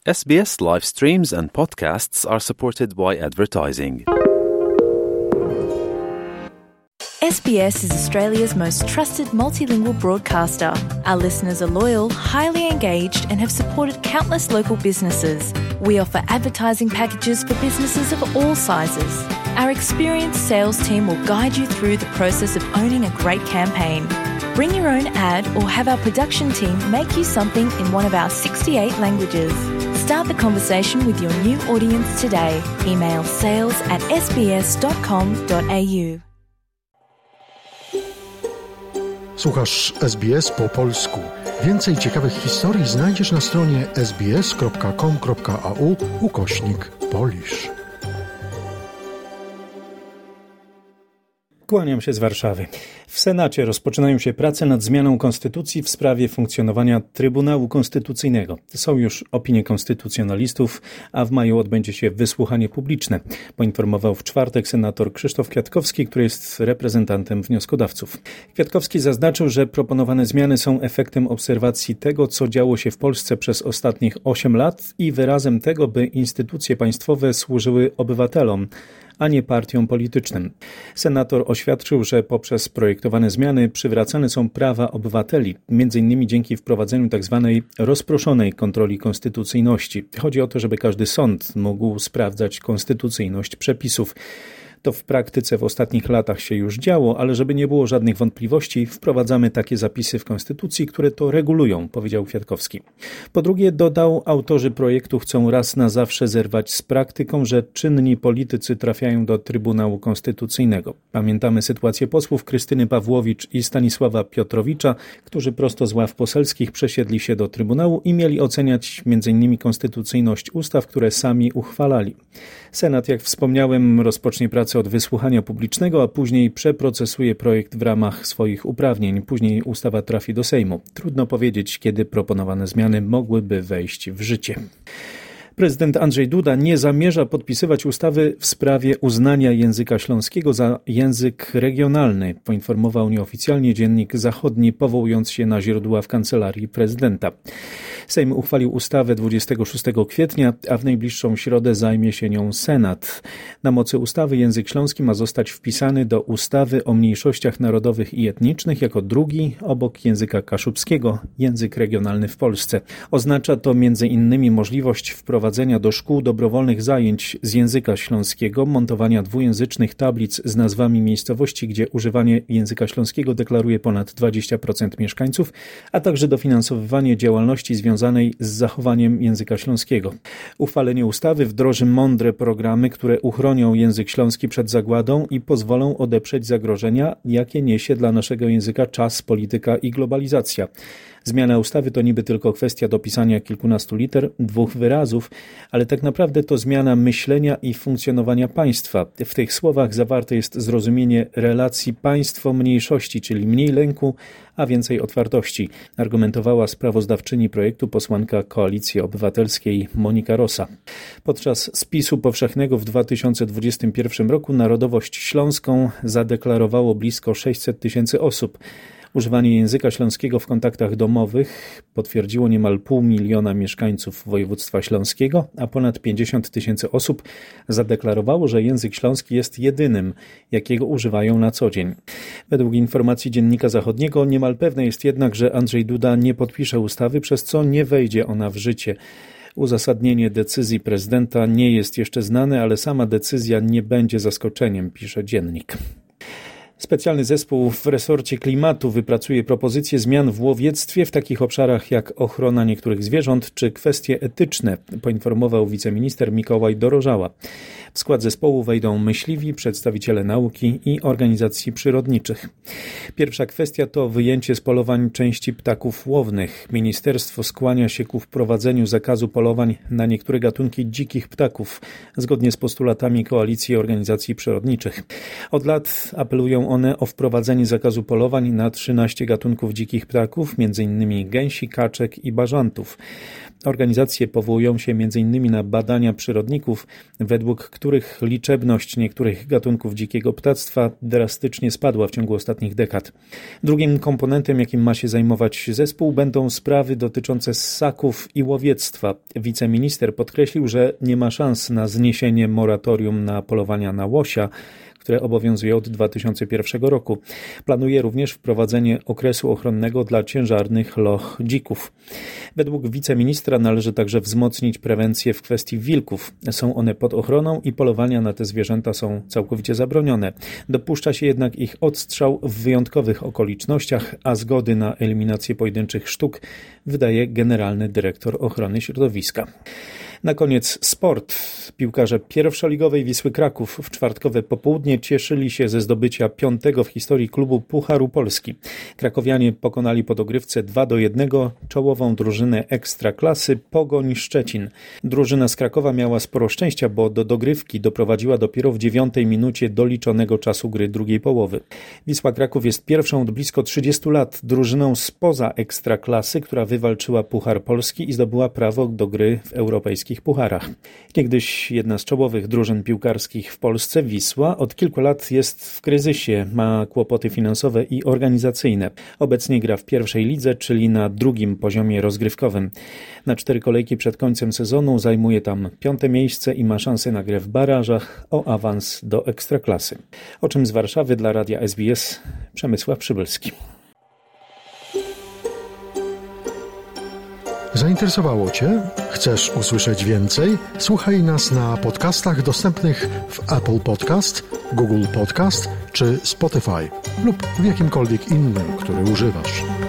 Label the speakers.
Speaker 1: SBS live streams and podcasts are supported by advertising.
Speaker 2: SBS is Australia's most trusted multilingual broadcaster. Our listeners are loyal, highly engaged, and have supported countless local businesses. We offer advertising packages for businesses of all sizes. Our experienced sales team will guide you through the process of owning a great campaign. Bring your own ad or have our production team make you something in one of our 68 languages. Start the conversation with your new audience today. Email sales@sbs.com.au.
Speaker 3: Słuchasz SBS po polsku. Więcej ciekawych historii znajdziesz na stronie sbs.com.au/Polish.
Speaker 4: Kłaniam się z Warszawy. W Senacie rozpoczynają się prace nad zmianą konstytucji w sprawie funkcjonowania Trybunału Konstytucyjnego. Są już opinie konstytucjonalistów, a w maju odbędzie się wysłuchanie publiczne, poinformował w czwartek senator Krzysztof Kwiatkowski, który jest reprezentantem wnioskodawców. Kwiatkowski zaznaczył, że proponowane zmiany są efektem obserwacji tego, co działo się w Polsce przez ostatnich 8 lat i wyrazem tego, by instytucje państwowe służyły obywatelom, a nie partiom politycznym. Senator oświadczył, że poprzez projektowane zmiany przywracane są prawa obywateli, m.in. dzięki wprowadzeniu tzw. rozproszonej kontroli konstytucyjności. Chodzi o to, żeby każdy sąd mógł sprawdzać konstytucyjność przepisów. To w praktyce w ostatnich latach się już działo, ale żeby nie było żadnych wątpliwości, wprowadzamy takie zapisy w Konstytucji, które to regulują, powiedział Kwiatkowski. Po drugie, dodał, autorzy projektu chcą raz na zawsze zerwać z praktyką, że czynni politycy trafiają do Trybunału Konstytucyjnego. Pamiętamy sytuację posłów Krystyny Pawłowicz i Stanisława Piotrowicza, którzy prosto z ław poselskich przesiedli się do Trybunału i mieli oceniać m.in. konstytucyjność ustaw, które sami uchwalali. Senat, jak wspomniałem, rozpocznie pracę od wysłuchania publicznego, a później przeprocesuje projekt w ramach swoich uprawnień. Później ustawa trafi do Sejmu. Trudno powiedzieć, kiedy proponowane zmiany mogłyby wejść w życie. Prezydent Andrzej Duda nie zamierza podpisywać ustawy w sprawie uznania języka śląskiego za język regionalny, poinformował nieoficjalnie Dziennik Zachodni, powołując się na źródła w kancelarii prezydenta. Sejm uchwalił ustawę 26 kwietnia, a w najbliższą środę zajmie się nią Senat. Na mocy ustawy język śląski ma zostać wpisany do ustawy o mniejszościach narodowych i etnicznych jako drugi, obok języka kaszubskiego, język regionalny w Polsce. Oznacza to m.in. możliwość wprowadzenia do szkół dobrowolnych zajęć z języka śląskiego, montowania dwujęzycznych tablic z nazwami miejscowości, gdzie używanie języka śląskiego deklaruje ponad 20% mieszkańców, a także dofinansowywanie działalności związanej z zachowaniem języka śląskiego. Uchwalenie ustawy wdroży mądre programy, które uchronią język śląski przed zagładą i pozwolą odeprzeć zagrożenia, jakie niesie dla naszego języka czas, polityka i globalizacja. Zmiana ustawy to niby tylko kwestia dopisania kilkunastu liter, 2 wyrazów, ale tak naprawdę to zmiana myślenia i funkcjonowania państwa. W tych słowach zawarte jest zrozumienie relacji państwo-mniejszości, czyli mniej lęku, a więcej otwartości, argumentowała sprawozdawczyni projektu posłanka Koalicji Obywatelskiej Monika Rosa. Podczas spisu powszechnego w 2021 roku narodowość śląską zadeklarowało blisko 600 000 osób. Używanie języka śląskiego w kontaktach domowych potwierdziło niemal 500 000 mieszkańców województwa śląskiego, a ponad 50 000 osób zadeklarowało, że język śląski jest jedynym, jakiego używają na co dzień. Według informacji Dziennika Zachodniego niemal pewne jest jednak, że Andrzej Duda nie podpisze ustawy, przez co nie wejdzie ona w życie. Uzasadnienie decyzji prezydenta nie jest jeszcze znane, ale sama decyzja nie będzie zaskoczeniem, pisze Dziennik. Specjalny zespół w resorcie klimatu wypracuje propozycje zmian w łowiectwie w takich obszarach jak ochrona niektórych zwierząt czy kwestie etyczne, poinformował wiceminister Mikołaj Dorożała. W skład zespołu wejdą myśliwi, przedstawiciele nauki i organizacji przyrodniczych. Pierwsza kwestia to wyjęcie z polowań części ptaków łownych. Ministerstwo skłania się ku wprowadzeniu zakazu polowań na niektóre gatunki dzikich ptaków, zgodnie z postulatami Koalicji Organizacji Przyrodniczych. Od lat apelują Wnoszą one o wprowadzenie zakazu polowań na 13 gatunków dzikich ptaków, m.in. gęsi, kaczek i bażantów. Organizacje powołują się m.in. na badania przyrodników, według których liczebność niektórych gatunków dzikiego ptactwa drastycznie spadła w ciągu ostatnich dekad. Drugim komponentem, jakim ma się zajmować zespół, będą sprawy dotyczące ssaków i łowiectwa. Wiceminister podkreślił, że nie ma szans na zniesienie moratorium na polowania na łosia, które obowiązuje od 2001 roku. Planuje również wprowadzenie okresu ochronnego dla ciężarnych loch dzików. Według wiceministra należy także wzmocnić prewencję w kwestii wilków. Są one pod ochroną i polowania na te zwierzęta są całkowicie zabronione. Dopuszcza się jednak ich odstrzał w wyjątkowych okolicznościach, a zgody na eliminację pojedynczych sztuk wydaje generalny dyrektor ochrony środowiska. Na koniec sport. Piłkarze pierwszoligowej Wisły Kraków w czwartkowe popołudnie cieszyli się ze zdobycia 5. w historii klubu Pucharu Polski. Krakowianie pokonali po dogrywce 2-1 czołową drużynę Ekstraklasy Pogoń Szczecin. Drużyna z Krakowa miała sporo szczęścia, bo do dogrywki doprowadziła dopiero w 9 minucie doliczonego czasu gry drugiej połowy. Wisła Kraków jest pierwszą od blisko 30 lat drużyną spoza Ekstraklasy, która wywalczyła Puchar Polski i zdobyła prawo do gry w europejskich pucharach. Niegdyś jedna z czołowych drużyn piłkarskich w Polsce, Wisła, od kilku lat jest w kryzysie, ma kłopoty finansowe i organizacyjne. Obecnie gra w pierwszej lidze, czyli na drugim poziomie rozgrywkowym. Na 4 kolejki przed końcem sezonu zajmuje tam 5. miejsce i ma szansę na grę w barażach o awans do Ekstraklasy. O czym z Warszawy dla Radia SBS Przemysław Przybylski.
Speaker 3: Zainteresowało Cię? Chcesz usłyszeć więcej? Słuchaj nas na podcastach dostępnych w Apple Podcast, Google Podcast czy Spotify lub w jakimkolwiek innym, który używasz.